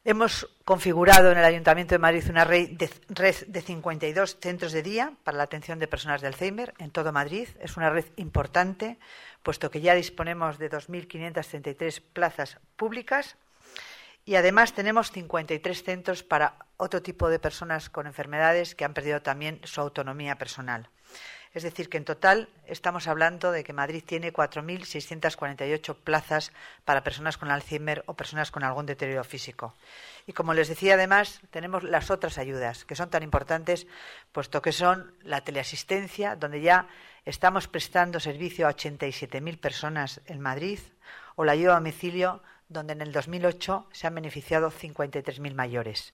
Hemos configurado en el Ayuntamiento de Madrid una red de 52 centros de día para la atención de personas de Alzheimer en todo Madrid. Es una red importante, puesto que ya disponemos de 2.533 plazas públicas y además tenemos 53 centros para otro tipo de personas con enfermedades que han perdido también su autonomía personal. Es decir, que en total estamos hablando de que Madrid tiene 4.648 plazas para personas con Alzheimer o personas con algún deterioro físico. Y como les decía, además, tenemos las otras ayudas, que son tan importantes, puesto que son la teleasistencia, donde ya estamos prestando servicio a 87.000 personas en Madrid, o la ayuda a domicilio, donde en el 2008 se han beneficiado 53.000 mayores.